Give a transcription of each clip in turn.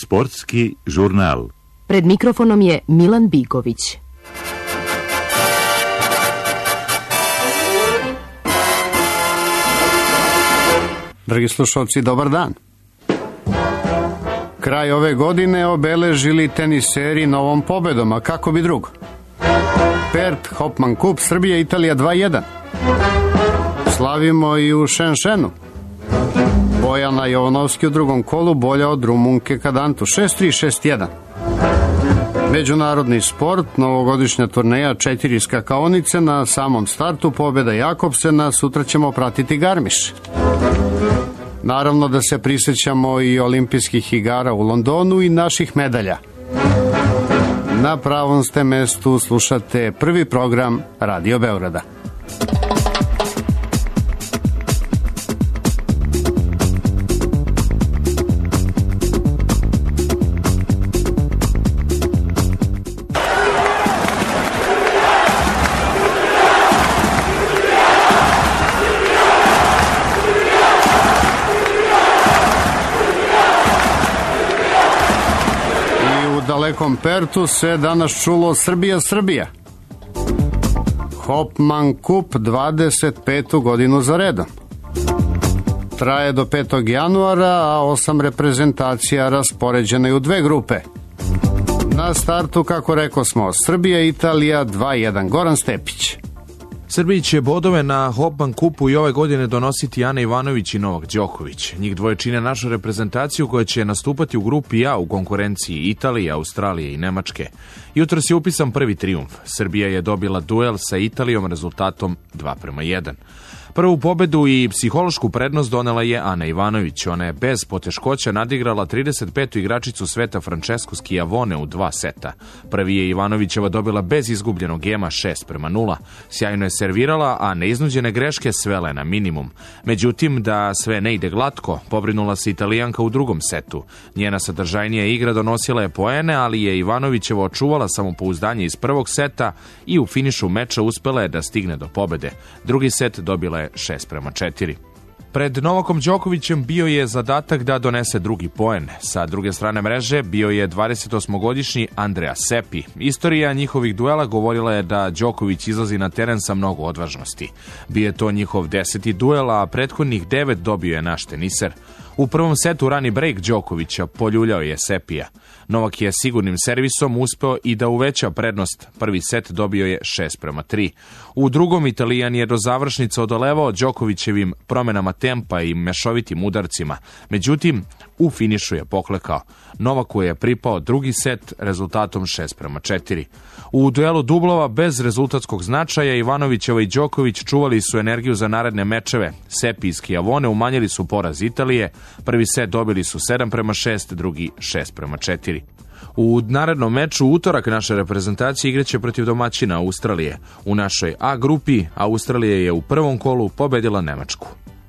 Sportski žurnal. Pred mikrofonom je Milan Bigović. Dragi slušalci, dobar dan. Kraj ove godine obeležili teniseri novom pobedom, a kako bi drugo? Perth Hopman Cup, Srbija, Italija 2-1. Slavimo i u Šenšenu. Bojana Jovanovski u drugom kolu bolja od Rumunke Kadantu 6-3, 6-1. Međunarodni sport, novogodišnja turneja 4 skakaonice, na samom startu pobjeda Jakobsena, sutra ćemo pratiti Garmiš. Naravno da se prisjećamo i olimpijskih igara u Londonu i naših medalja. Na pravom ste mestu, slušate prvi program Radio Beograda. Dalekom Pertu se danas čulo Srbija. Hopman Cup 25. godinu za redom. Traje do 5. januara, a 8 reprezentacija raspoređene u 2 grupe. Na startu, kako rekao smo, Srbija, Italija 2-1. Goran Stepić. Srbiji će bodove na Hopman Cupu i ove godine donositi Ana Ivanović i Novak Đoković. Njih dvoje čine našu reprezentaciju koja će nastupati u grupi A u konkurenciji Italije, Australije i Nemačke. Jutros je upisan prvi trijumf. Srbija je dobila duel sa Italijom rezultatom 2:1. Prvu pobedu i psihološku prednost donela je Ana Ivanović. Ona je bez poteškoća nadigrala 35. igračicu sveta Francesku Schiavone u 2 seta. Prvi je Ivanovićeva dobila bez izgubljenog gema 6:0. Sjajno je servirala, a neiznuđene greške svele na minimum. Međutim, da sve ne ide glatko, pobrinula se Italijanka u drugom setu. Njena sadržajnija igra donosila je poene, ali je Ivanovićeva očuvala samopouzdanje iz prvog seta i u finišu meča uspela je da stigne do pobede. Drugi set dobila je 6:4. Pred Novakom Đokovićem bio je zadatak da donese drugi poen. Sa druge strane mreže bio je 28-godišnji Andrea Seppi. Istorija njihovih duela govorila je da Đoković izlazi na teren sa mnogo odvažnosti. Bio je to njihov 10. duel, a prethodnih 9 dobio je naš teniser. U prvom setu rani break Đokovića poljuljao je Seppija. Novak je sigurnim servisom uspeo i da uveća prednost. Prvi set dobio je 6:3. U drugom Italijan je do završnice odolevao Đokovićevim promenama tempa i mešovitim udarcima. Međutim, u finišu je poklekao. Novaku je pripao drugi set rezultatom 6:4. U duelu dublova bez rezultatskog značaja Ivanovićeva i Đoković čuvali su energiju za naredne mečeve. Seppi i Schiavone umanjili su poraz Italije. Prvi set dobili su 7:6, drugi 6:4. U narednom meču utorak naše reprezentacije igraće protiv domaćina Australije. U našoj A grupi Australija je u prvom kolu pobedila Nemačku.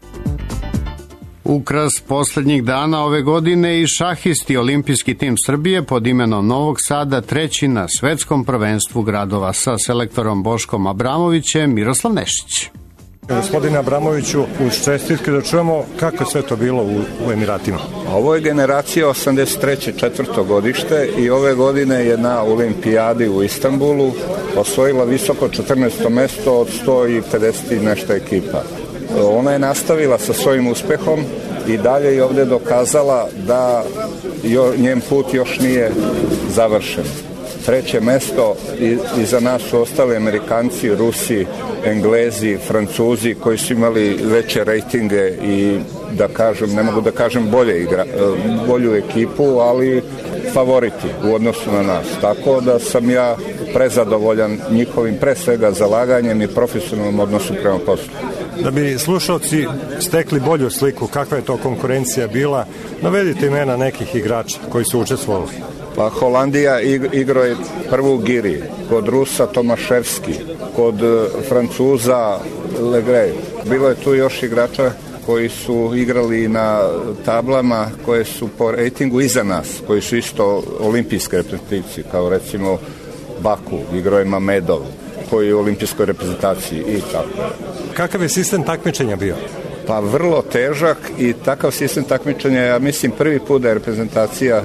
Ukras posljednjih dana ove godine i šahisti olimpijski tim Srbije pod imenom Novog Sada, treći na svetskom prvenstvu gradova, sa selektorom Boškom Abramovićem. Miroslav Nešić. Gospodine Abramoviću, uz čestitke da čujemo kako je sve to bilo u Emiratima. Ovo je generacija 83. 4. godište i ove godine je na olimpijadi u Istanbulu osvojila visoko 14. mesto od 150 i nešto ekipa. Ona je nastavila sa svojim uspehom i dalje je ovdje dokazala da njen put još nije završen. Treće mesto iza nas su ostali Amerikanci, Rusi, Englezi, Francuzi koji su imali veće rejtinge i da kažem, ne mogu da kažem bolju ekipu, ali favoriti u odnosu na nas. Tako da sam ja prezadovoljan njihovim pre svega zalaganjem i profesionalnom odnosu prema poslu. Da bi slušalci stekli bolju sliku kakva je to konkurencija bila, navedite imena nekih igrača koji su učestvovali. Pa Holandija igrao je prvu Giri, kod Rusa Tomaševski, kod Francuza Legray. Bilo je tu još igrača koji su igrali na tablama koje su po rejtingu iza nas, koji su isto olimpijske reprezentacije, kao recimo Baku, igrao je Mamedov, koji je u olimpijskoj reprezentaciji i tako. Kakav je sistem takmičenja bio? Pa vrlo težak i takav sistem takmičenja, ja mislim prvi put da je reprezentacija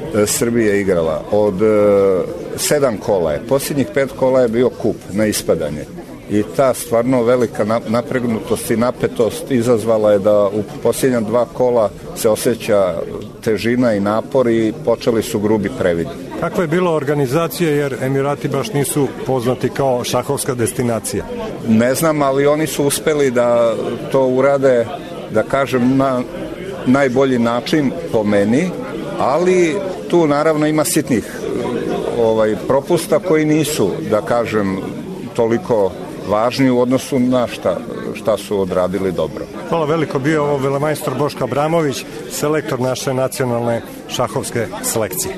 Srbije igrala. Od 7 kola je. Posljednjih 5 kola je bio kup na ispadanje. I ta stvarno velika napregnutost i napetost izazvala je da u posljednja 2 kola se osjeća težina i napor i počeli su grubi previdi. Kakva je bila organizacija, jer Emirati baš nisu poznati kao šahovska destinacija? Ne znam, ali oni su uspeli da to urade, da kažem, na najbolji način po meni, ali tu naravno ima sitnih propusta koji nisu, da kažem, toliko važni u odnosu na šta su odradili dobro. Hvala veliko, bio ovo velemajstor Boško Abramović, selektor naše nacionalne šahovske selekcije.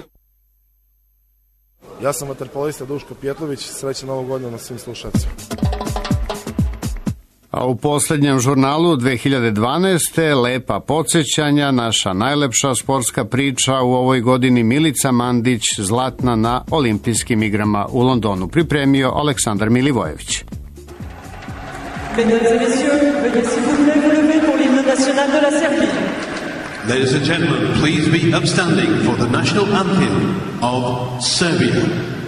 Ja sam vaterpolista Duško Pjetlović, srećan Novu godinu na svim slušacima. A u posljednjem žurnalu 2012. lepa podsjećanja, naša najlepša sportska priča u ovoj godini, Milica Mandić, zlatna na olimpijskim igrama u Londonu. Pripremio Aleksandar Milivojević. Mesdames et messieurs, veuillez s'il vous plaît vous lever pour l'hymne national de la Serbie. Ladies and gentlemen, please be upstanding for the national anthem of Serbia.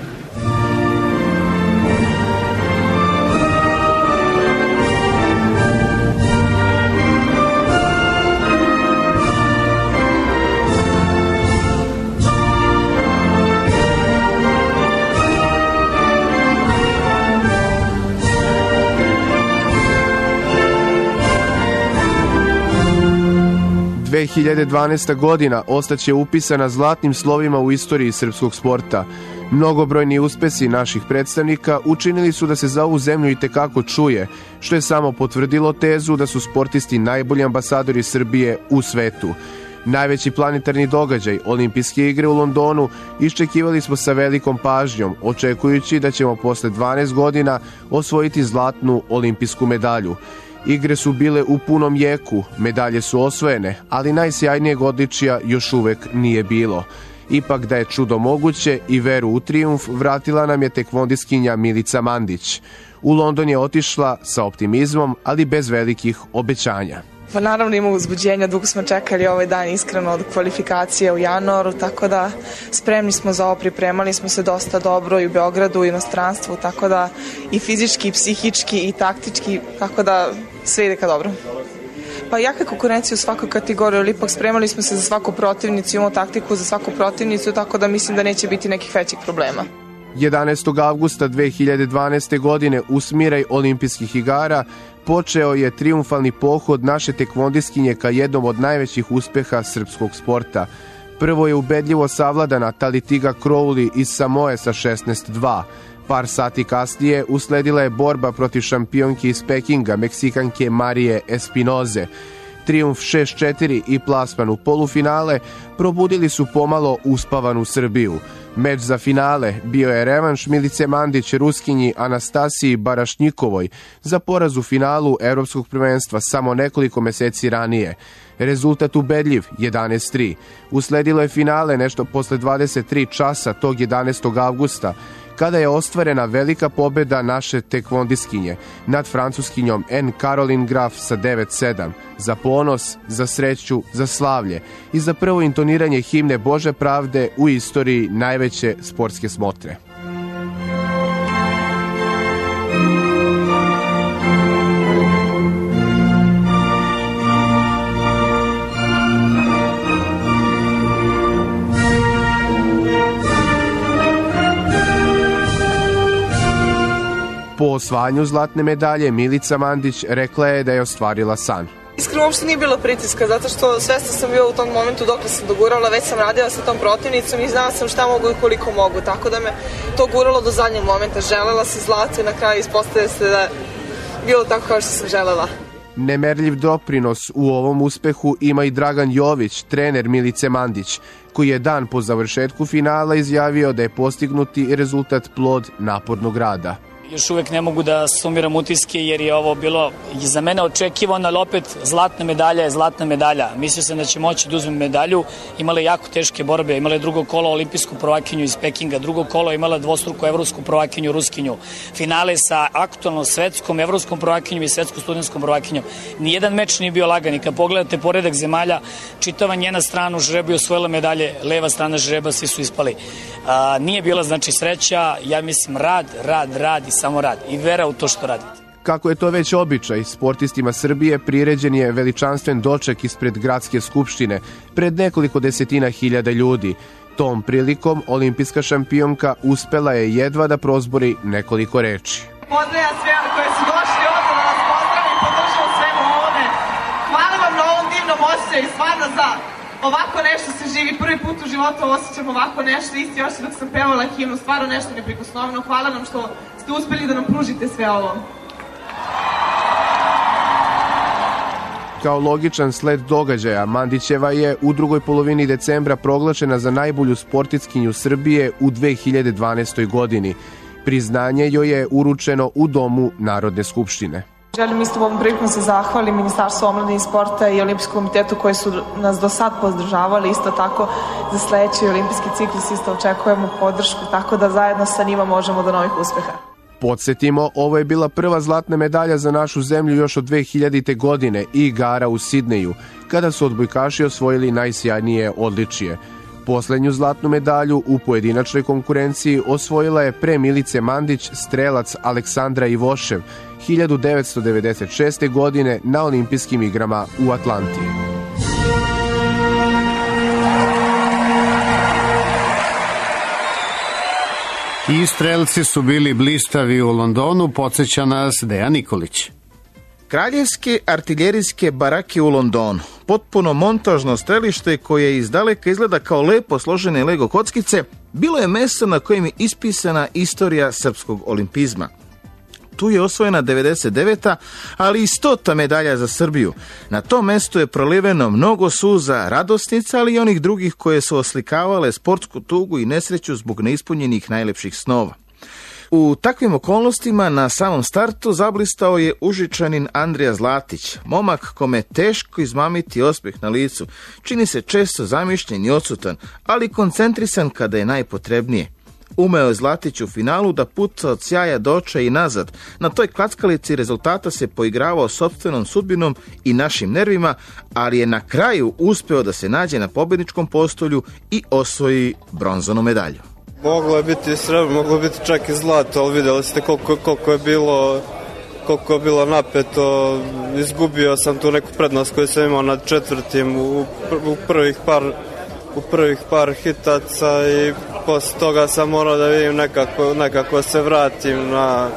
2012. godina ostaće upisana zlatnim slovima u istoriji srpskog sporta. Mnogobrojni uspesi naših predstavnika učinili su da se za ovu zemlju itekako čuje, što je samo potvrdilo tezu da su sportisti najbolji ambasadori Srbije u svetu. Najveći planetarni događaj, Olimpijske igre u Londonu, iščekivali smo sa velikom pažnjom, očekujući da ćemo posle 12 godina osvojiti zlatnu olimpijsku medalju. Igre su bile u punom jeku, medalje su osvojene, ali najsjajnijeg odličja još uvek nije bilo. Ipak da je čudo moguće i veru u trijumf vratila nam je tekvondiskinja Milica Mandić. U London je otišla sa optimizmom, ali bez velikih obećanja. Pa naravno ima uzbuđenja, dugo smo čekali ovaj dan iskreno od kvalifikacije u januaru, tako da spremni smo za ovo, pripremali smo se dosta dobro i u Beogradu i u inostranstvu, tako da i fizički, i psihički, i taktički, tako da sve ide ka dobro. Pa jaka konkurencija u svakoj kategoriji, ali ipak spremali smo se za svaku protivnicu, imamo taktiku za svaku protivnicu, tako da mislim da neće biti nekih većih problema. 11. avgusta 2012. godine u smiraj olimpijskih igara počeo je trijumfalni pohod naše tekvondiskinje ka jednom od najvećih uspeha srpskog sporta. Prvo je ubedljivo savladana Talitiga Crowley iz Samoe sa 16-2. Par sati kasnije usledila je borba protiv šampionke iz Pekinga, Meksikanke Marije Espinoze. Trijumf 6-4 i plasman u polufinale probudili su pomalo uspavanu Srbiju. Meč za finale bio je revanš Milice Mandić Ruskinji Anastasiji Barašnjikovoj za poraz u finalu Evropskog prvenstva samo nekoliko meseci ranije. Rezultat ubedljiv 11-3. Usledilo je finale nešto posle 23 časa tog 11. avgusta, kada je ostvarena velika pobeda naše tekvondiskinje nad francuskinjom N. Caroline Graf sa 9-7, za ponos, za sreću, za slavlje i za prvo intoniranje himne Bože pravde u istoriji najveće sportske smotre. Po osvajanju zlatne medalje Milica Mandić rekla je da je ostvarila san. Iskreno uopšte nije bilo pritiska, zato što svesna sam bila u tom momentu dok sam dogurala, već sam radila sa tom protivnicom i znala sam šta mogu i koliko mogu, tako da me to guralo do zadnjeg momenta. Želela se zlato i na kraju ispostavlja se da je bilo tako kao što sam želela. Nemerljiv doprinos u ovom uspehu ima i Dragan Jović, trener Milice Mandić, koji je dan po završetku finala izjavio da je postignuti rezultat plod napornog rada. još uvek ne mogu da sumiram utiske jer je ovo bilo za mene očekivano, ali opet zlatna medalja je zlatna medalja. Mislio sam da će moći da uzmem medalju, imala je jako teške borbe, imala je drugo kolo olimpijsku prvakinju iz Pekinga, drugo kolo imala dvostruku evropsku prvakinju Ruskinju, finale sa aktualnom svetskom evropskom prvakinjom i svetskom studentskom prvakinjom. Nijedan meč nije bio lagan i kad pogledate poredak zemalja, čitava njena strana u žrebu je osvojila medalje, leva strana žreba, svi su ispali. Nije bila znači sreća, ja mislim rad i samo rad i vera u to što radite. Kako je to već običaj, sportistima Srbije priređen je veličanstven doček ispred Gradske skupštine pred nekoliko desetina hiljada ljudi. Tom prilikom olimpijska šampionka uspela je jedva da prozbori nekoliko reči. Pozdravljam sve koji su došli ovdje da nas pozdravim i podržam svemu ovome. Hvala vam na ovom divnom osjećaju, stvarno za ovako nešto se živi. Prvi put u životu osjećam ovako nešto, isti osjećaj dok sam pevala himnu, stvarno nešto neprikosnoveno. Hvala vam što ste uspeli da nam pružite sve ovo. Kao logičan sled događaja, Mandićeva je u drugoj polovini decembra proglašena za najbolju sportistkinju Srbije u 2012. godini. Priznanje joj je uručeno u Domu Narodne skupštine. Želim isto ovom prilikom se zahvalim Ministarstvu omladine i sporta i Olimpijskom komitetu koji su nas do sad podržavali, isto tako za sledeći olimpijski ciklus isto očekujemo podršku, tako da zajedno sa njima možemo do novih uspeha. Podsjetimo, ovo je bila prva zlatna medalja za našu zemlju još od 2000. godine i igara u Sidneju, kada su odbojkaši osvojili najsjajnije odličije. Poslednju zlatnu medalju u pojedinačnoj konkurenciji osvojila je pre Milice Mandić strelac Aleksandra Ivošev 1996. godine na olimpijskim igrama u Atlanti. I strelci su bili blistavi u Londonu, podsjeća nas Dejan Nikolić. Kraljevske artiljerijske barake u Londonu, potpuno montažno strelište koje izdaleka izgleda kao lepo složene Lego kockice, bilo je mesto na kojem je ispisana istorija srpskog olimpizma. Tu je osvojena 99. ali i 100. medalja za Srbiju. Na tom mestu je proliveno mnogo suza radosnica, ali i onih drugih koje su oslikavale sportsku tugu i nesreću zbog neispunjenih najlepših snova. U takvim okolnostima na samom startu zablistao je Užičanin Andrija Zlatić, momak kome teško izmamiti osmeh na licu. Čini se često zamišljen i odsutan, ali koncentrisan kada je najpotrebnije. Umeo je Zlatić u finalu da puca od sjaja do očaja i nazad. Na toj klackalici rezultata se poigravao sopstvenom sudbinom i našim nervima, ali je na kraju uspeo da se nađe na pobedničkom postolju i osvoji bronzanu medalju. Moglo je biti srebro, moglo je biti čak i zlato, ali vidjeli ste koliko je bilo napeto. Izgubio sam tu neku prednost koju sam imao nad četvrtim u prvih par hitaca i posle toga sam morao da vidim nekako se vratim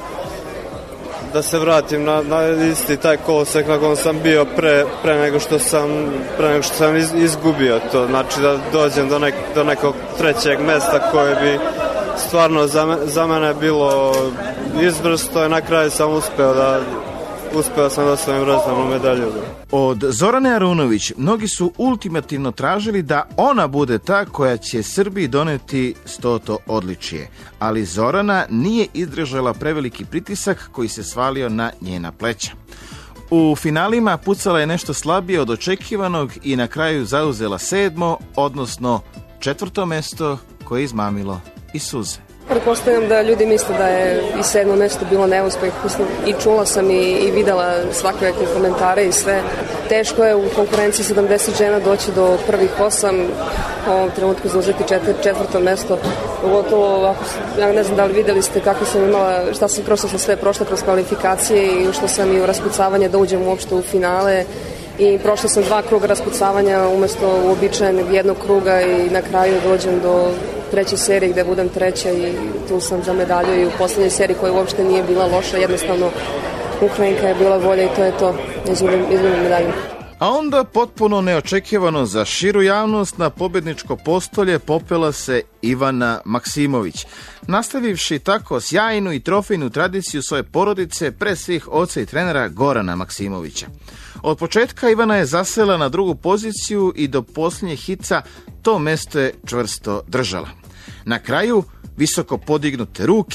na isti taj kolosek na kojem sam bio pre nego što sam izgubio to. Znači da dođem do nekog trećeg mesta koje bi stvarno za mene bilo izvrsno i na kraju sam uspeo da osvojim bronzanu medalju. Od Zorane Arunović mnogi su ultimativno tražili da ona bude ta koja će Srbiji doneti 100. odličije, ali Zorana nije izdržala preveliki pritisak koji se svalio na njena pleća. U finalima pucala je nešto slabije od očekivanog i na kraju zauzela 7., odnosno 4. mesto koje je izmamilo i suze. Pretpostavljam da ljudi misle da je i 7. mesto bilo neuspeh. I čula sam i videla svakakve komentare i sve. Teško je u konkurenciji 70 žena doći do prvih 8, u ovom trenutku zauzeti 4. mesto. Pogotovo, ja ne znam da li videli ste kako sam imala, šta sam sve prošla kroz kvalifikacije i što sam i u raspucavanje da uđem uopšte u finale. I prošla sam 2 kruga raspucavanja umesto uobičajenog jednog kruga i na kraju dođem do 3. serije gde budem 3. i tu sam za medalju i u poslednjoj seriji koja uopšte nije bila loša, jednostavno Ukrajinka je bila bolja i to je to, izgubim medalju. A onda, potpuno neočekivano za širu javnost, na pobedničko postolje popela se Ivana Maksimović, nastavivši tako sjajnu i trofejnu tradiciju svoje porodice, pre svih oca i trenera Gorana Maksimovića. Od početka Ivana je zasela na 2. poziciju i do posljednjeg hica to mesto je čvrsto držala. Na kraju, visoko podignute ruke,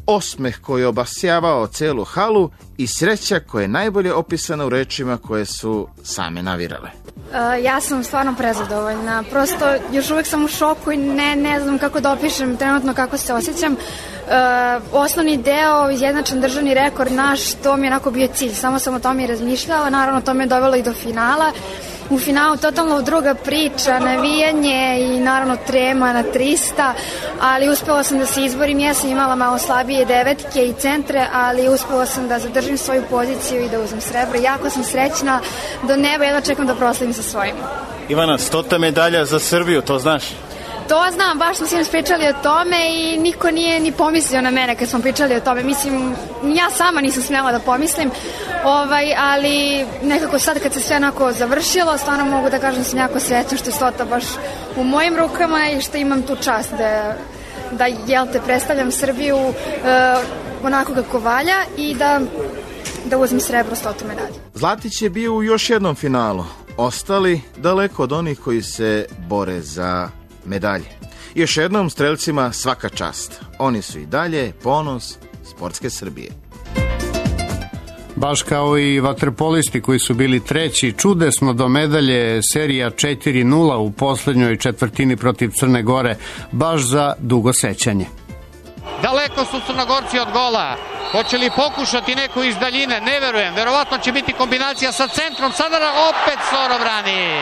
osmeh koji je obasjavao celu halu i sreća koja je najbolje opisana u rečima koje su same navirale. Ja sam stvarno prezadovoljna. Prosto još uvek sam u šoku i ne znam kako da opišem trenutno kako se osjećam. Osnovni deo, izjednačen državni rekord naš, to mi je onako bio cilj. Samo sam o tome i razmišljala. Naravno, to me je dovelo i do finala. U finalu totalno druga priča, navijanje i naravno trema na 300, ali uspela sam da se izborim. Ja sam imala malo slabije devetke i centre, ali uspela sam da zadržim svoju poziciju i da uzmem srebro. Jako sam srećna do neba, jedva čekam da proslavim sa svojim. Ivana, 100. medalja za Srbiju, to znaš? To znam, baš smo sinoć pričali o tome i niko nije ni pomislio na mene kad smo pričali o tome. Mislim, ja sama nisam smjela da pomislim, ali nekako sad kad se sve onako završilo, stvarno mogu da kažem da sam jako srećna što je 100. baš u mojim rukama i što imam tu čast da predstavljam Srbiju onako kako valja i da uzmem srebro 100. medalju. Zlatić je bio u još jednom finalu. Ostali daleko od onih koji se bore za medalje. Još jednom strelcima svaka čast. Oni su i dalje ponos sportske Srbije. Baš kao i vaterpolisti koji su bili treći, čudesno do medalje, serija 4-0 u poslednjoj četvrtini protiv Crne Gore, baš za dugo sećanje. Daleko su Crnogorci od gola. Hoće li pokušati neko iz daljine? Ne verujem. Verovatno će biti kombinacija sa centrom. Sada opet Soro brani.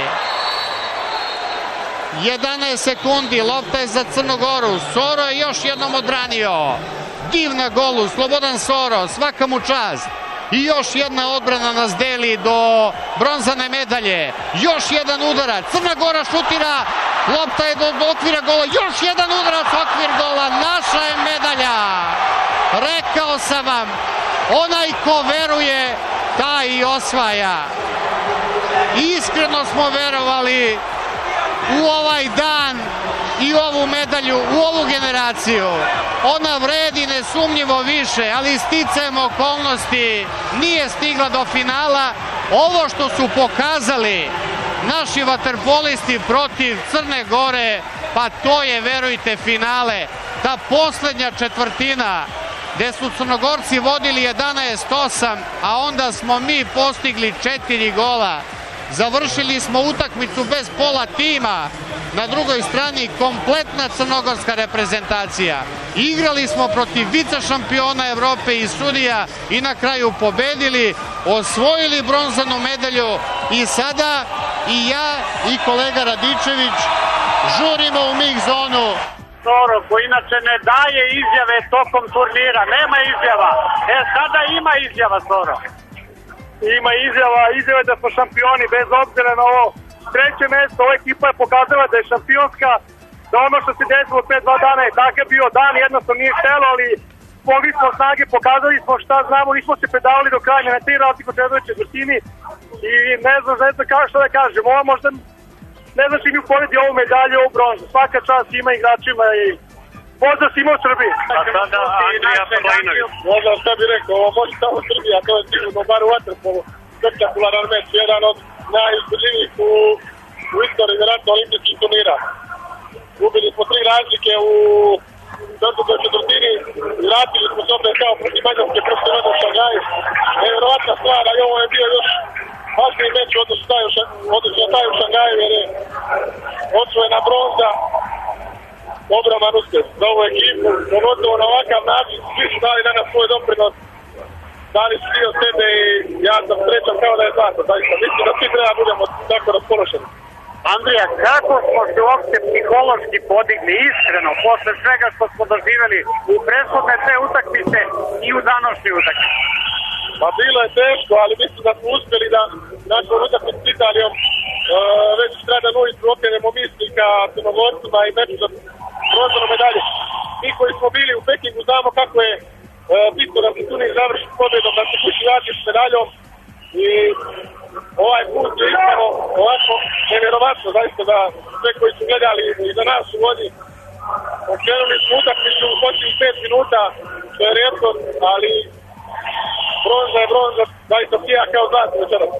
11 sekundi, lopta je za Crnu Goru. Soro je još jednom odbranio. Divna golu, slobodan Soro, svaka mu čast. I još jedna odbrana nas deli do bronzane medalje. Još jedan udarac, Crna Gora šutira, lopta je do okvira gola. Još jedan udarac, okvir gola, naša je medalja. Rekao sam vam, onaj ko veruje, taj i osvaja. Iskreno smo verovali u ovaj dan i ovu medalju, u ovu generaciju. Ona vredi nesumnjivo više, ali sticajem okolnosti nije stigla do finala. Ovo što su pokazali naši vaterpolisti protiv Crne Gore, pa to je, verujte, finale. Ta poslednja četvrtina gde su Crnogorci vodili 11-8, a onda smo mi postigli 4 gola. Završili smo utakmicu bez pola tima, na drugoj strani kompletna crnogorska reprezentacija. Igrali smo protiv vice šampiona Evrope i sudija i na kraju pobedili, osvojili bronzanu medalju i sada i ja i kolega Radičević žurimo u mix zonu. Soro, koji inače ne daje izjave tokom turnira, nema izjava. Sada ima izjava Soro. Ima izjava da smo šampioni bez obzira na ovo treće mesto. Ova ekipa je pokazala da je šampionska, da ono što se desilo pre 2 dana je takav bio dan, jednostavno nije htelo, ali mogli smo snage, pokazali smo šta znamo, nismo se predavali do kraja, na 3 razliku u četvrtoj četvrtini i ne znam što da kažem, ovo možda ne znam si mi uporedi ovu medalju, ovu bronzu, svaka čast ima igračima i pozdrav svima u Srbiji. A sada Andrija Prlajinović. Možda šta bi rekao, ovo može samo Srbija, to je sigurno bar u vaterpolu. Spektakularan meč, jedan od najizdrživijih u istoriji vjerojatno olimpijskih turnira. Ubili smo 3 razlike u četvrtoj četvrtini, vratili smo se opet kao protiv Mađarske prošle godine u Šangaju. Nevjerovatna stvar, ali ovo je bio još važniji meč odnosno taj u Šangaju, jer je osvojena bronza. Ogroman uspjeh za ovu ekipu, pogotovo na ovakav način, svi su dali danas svoj doprinos, dali su dio sebe i ja sam srećan kao da je zlato, zaista. Mislim da svi treba budemo tako raspoloženi. Andrija, kako smo se uopšte psihološki podigli, iskreno, posle svega što smo doživjeli u prethodne 2 utakmice i u današnjoj utakmici? Pa bilo je teško, ali mislim da smo uspjeli da našom utakmicu s Italijom već stradan ujutru okrenemo misli ka Crnogorcima i meču za bronzanu medalju. Mi koji smo bili u Pekingu znamo kako je bitno da se turnir završi s pobjedom, da se kući vraći s medaljom i ovaj put je ispano ovako nevjerovatno, zaista da sve koji su gledali i za nas u vodi okrenuli smo utakmicu u posljednjih 5 minuta, što je rijetko, ali bronza je bronza, zaista sija kao zlato večeras.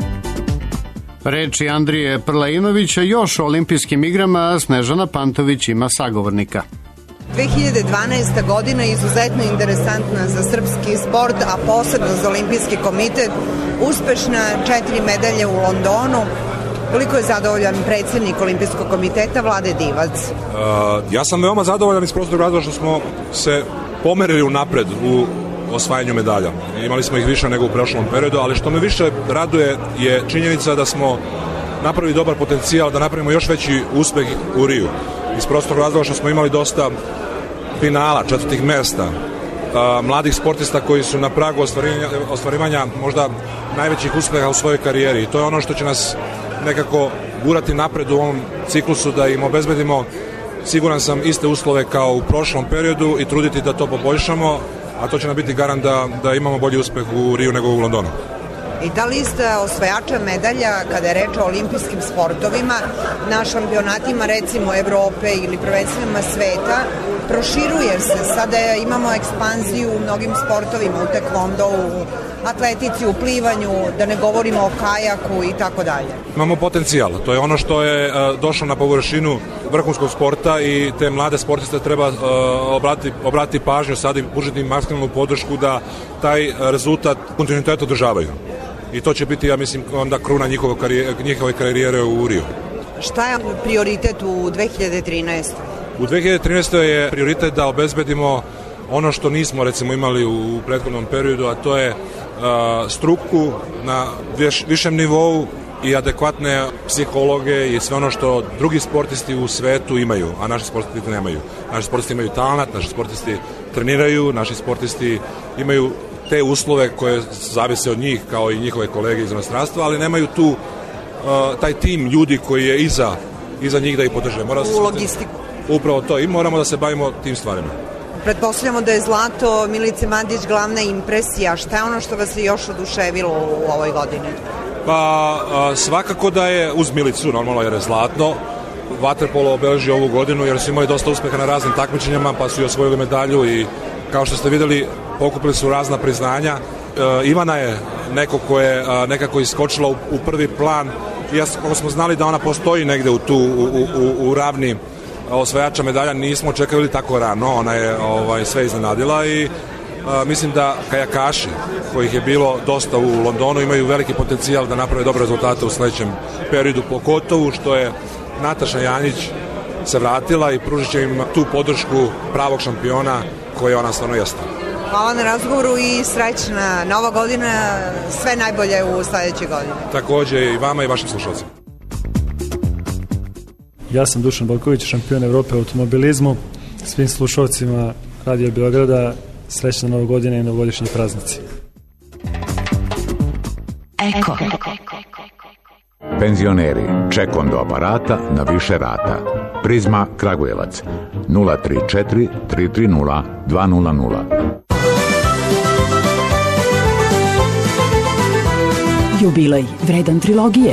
Reči Andrije Prlajinovića. Još o olimpijskim igrama Snežana Pantović ima sagovornika. 2012. godina je izuzetno interesantna za srpski sport, a posebno za Olimpijski komitet. Uspešna 4 medalje u Londonu. Koliko je zadovoljan predsjednik Olimpijskog komiteta Vlade Divac? Ja sam veoma zadovoljan iz prostog razloga što smo se pomerili unapred u osvajanju medalja. Imali smo ih više nego u prošlom periodu, ali što me više raduje je činjenica da smo napravili dobar potencijal da napravimo još veći uspeh u Riju. Iz prostog razloga što smo imali dosta finala, 4. mesta, mladih sportista koji su na pragu ostvarivanja možda najvećih uspeha u svojoj karijeri. I to je ono što će nas nekako gurati napred u ovom ciklusu, da im obezbedimo, siguran sam, iste uslove kao u prošlom periodu i truditi da to poboljšamo, a to će nam biti garant da imamo bolji uspeh u Riju nego u Londonu. I ta lista osvajača medalja, kada je reč o olimpijskim sportovima, na šampionatima recimo Evrope ili prvenstvima sveta, proširuje se. Sada imamo ekspanziju u mnogim sportovima, u tekvondo, u atletici, u plivanju, da ne govorimo o kajaku i tako dalje. Imamo potencijal, to je ono što je došlo na površinu vrhunskog sporta i te mlade sportiste treba obratiti pažnju sad i pružiti im maksimalnu podršku da taj rezultat kontinuitet održavaju. I to će biti, ja mislim, onda kruna njihove karijere u Riju. Šta je prioritet u 2013? U 2013. je prioritet da obezbedimo ono što nismo recimo imali u prethodnom periodu, a to je struku na višem nivou i adekvatne psihologe i sve ono što drugi sportisti u svetu imaju, a naši sportisti nemaju. Naši sportisti imaju talent, naši sportisti treniraju, naši sportisti imaju te uslove koje zavise od njih kao i njihove kolege iz inostranstva, ali nemaju tu taj tim ljudi koji je iza njih da ih podrže. U logistiku. Upravo to, i moramo da se bavimo tim stvarima. Pretpostavljamo da je zlato Milice Mandić glavna impresija. Šta je ono što vas je još oduševilo u ovoj godini? Pa svakako da je uz Milicu, normalno jer je zlatno, vaterpolo obeleži ovu godinu jer su imali dosta uspeha na raznim takmičenjama, pa su i osvojili medalju i kao što ste videli pokupili su razna priznanja. Ivana je neko ko je nekako iskočila u prvi plan i kako smo znali da ona postoji negde u ravni osvajača medalja, nismo očekivali tako rano, ona je sve iznenadila i mislim da kajakaši, kojih je bilo dosta u Londonu, imaju veliki potencijal da naprave dobre rezultate u sledećem periodu, pogotovo što je Nataša Janjić se vratila i pružit će im tu podršku pravog šampiona koje ona stvarno jeste. Hvala na razgovoru i srećna nova godina, sve najbolje u sledećoj godini. Takođe i vama i vašim slušalcima. Ja sam Dušan Balković, šampion Evrope u automobilizmu. Svim slušalcima Radio Beograda srećna nova godina i novogodišnji praznici. Eko. Penzioneri, ček do aparata na više rata. Prizma Kragujevac 034 330 200. Jubilej vredan trilogije.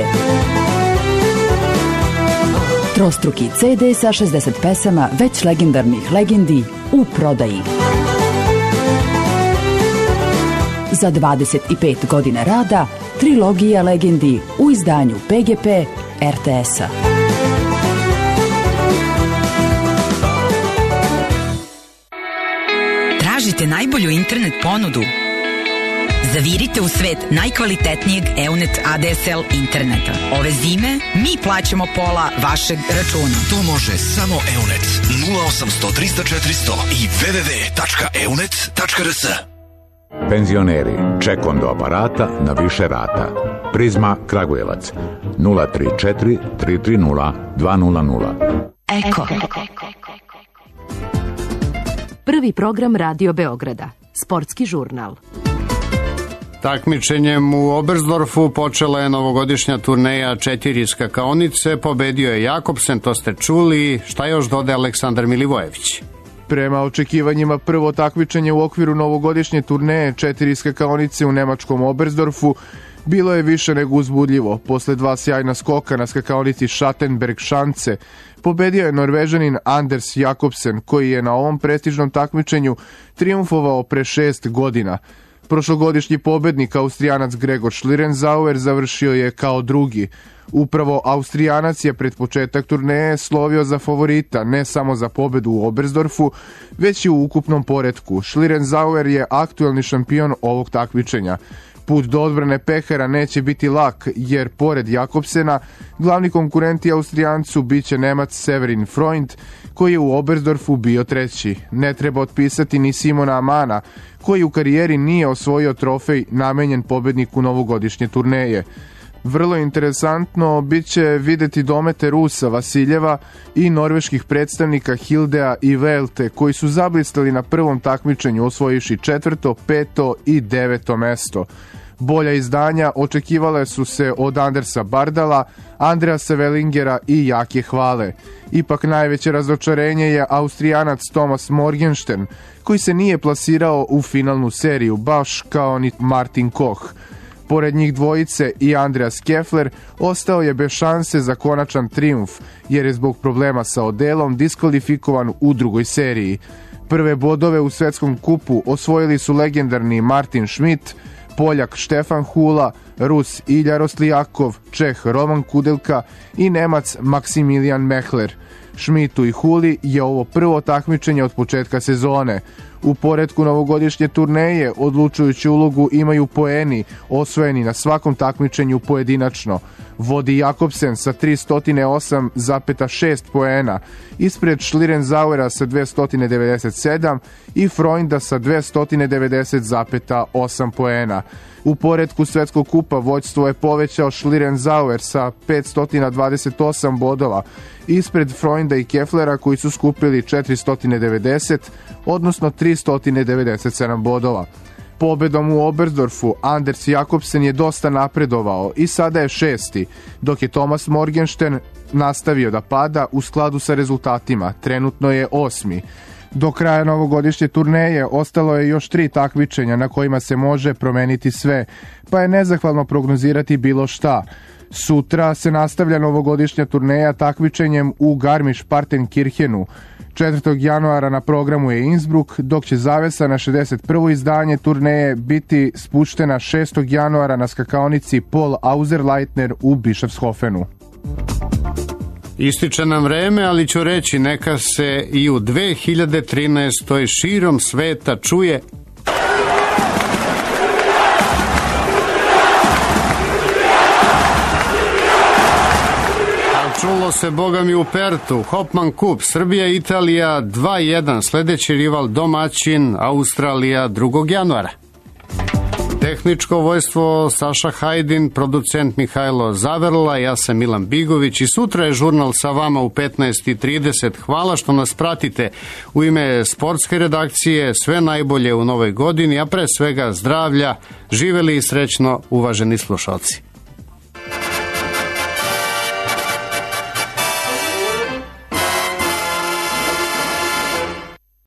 Trostruki CD sa 60 pesama već legendarnih legendi u prodaji. Za 25 godina rada trilogija legendi u izdanju PGP RTS-a. Tražite najbolju internet ponudu? Zavirite u svet najkvalitetnijeg EUNET ADSL interneta. Ove zime mi plaćamo pola vašeg računa. To može samo EUNET 0800 300 400 i www.eunet.rs. Penzioneri, ček do aparata na više rata. Prizma Kragujevac 034 330 200. Eko. Prvi program Radio Beograda. Sportski žurnal. Takmičenjem u Oberstdorfu počela je novogodišnja turneja 4 skakaonice, pobedio je Jakobsen, to ste čuli, šta još dodaje Aleksandar Milivojević. Prema očekivanjima prvo takmičenje u okviru novogodišnje turneje 4 skakaonice u nemačkom Oberstdorfu bilo je više nego uzbudljivo. Posle 2 sjajna skoka na skakaonici Schattenberg Schanze pobedio je Norvežanin Anders Jakobsen, koji je na ovom prestižnom takmičenju triumfovao pre 6 godina. Prošlogodišnji pobednik Austrijanac Gregor Schlierenzauer završio je kao drugi. Upravo Austrijanac je pred početak turneje slovio za favorita, ne samo za pobedu u Oberstdorfu, već i u ukupnom poretku. Schlierenzauer je aktuelni šampion ovog takmičenja. Put do odbrane pehara neće biti lak, jer pored Jakobsena, glavni konkurenti Austrijancu biće Nemac Severin Freund, koji je u Oberstdorfu bio treći. Ne treba otpisati ni Simona Amana, koji u karijeri nije osvojio trofej namenjen pobedniku novogodišnje turneje. Vrlo interesantno bit će videti domete Rusa Vasiljeva i norveških predstavnika Hildea i Velte, koji su zablistali na prvom takmičenju osvojivši 4., 5. i 9. mesto. Bolja izdanja očekivale su se od Andersa Bardala, Andreasa Wellingera i Jake Hvale. Ipak najveće razočarenje je Austrijanac Thomas Morgenstern, koji se nije plasirao u finalnu seriju, baš kao ni Martin Koch. Pored njih dvojice i Andreas Kefler ostao je bez šanse za konačan trijumf, jer je zbog problema sa odelom diskvalifikovan u drugoj seriji. Prve bodove u svetskom kupu osvojili su legendarni Martin Schmidt, Poljak Štefan Hula, Rus Ilja Roslijakov, Čeh Roman Kudelka i Nemac Maksimilijan Mehler. Schmidtu i Huli je ovo prvo takmičenje od početka sezone. U poretku novogodišnje turneje odlučujuću ulogu imaju poeni, osvojeni na svakom takmičenju pojedinačno. Vodi Jakobsen sa 308,6 poena, ispred Schlierenzauera sa 297 i Freunda sa 290,8 poena. U poretku svetskog kupa vođstvo je povećao Schlierenzauer sa 528 bodova, ispred Freunda i Keflera koji su skupili 490, odnosno 397 bodova. Pobedom u Oberstdorfu Anders Jakobsen je dosta napredovao i sada je 6. dok je Thomas Morgenstern nastavio da pada u skladu sa rezultatima, trenutno je 8. Do kraja novogodišnje turneje ostalo je još 3 takmičenja na kojima se može promeniti sve, pa je nezahvalno prognozirati bilo šta. Sutra se nastavlja novogodišnja turneja takmičenjem u Garmisch-Partenkirchenu. 4. januara na programu je Innsbruck, dok će zavesa na 61. izdanje turneje biti spuštena 6. januara na skakaonici Paul Auserleitner u Bischofshofenu. Ističe nam vreme, ali ću reći neka se i u 2013. širom sveta čuje čulo se boga mi u Pertu. Hopman Cup, Srbija i Italija 2-1, sledeći rival domaćin Australija 2. januara. Tehničko vojstvo Saša Hajdin, producent Mihajlo Zaverla, ja sam Milan Bigović i sutra je žurnal sa vama u 15:30. Hvala što nas pratite. U ime sportske redakcije sve najbolje u novoj godini, a pre svega zdravlja, živeli i srećno uvaženi slušalci.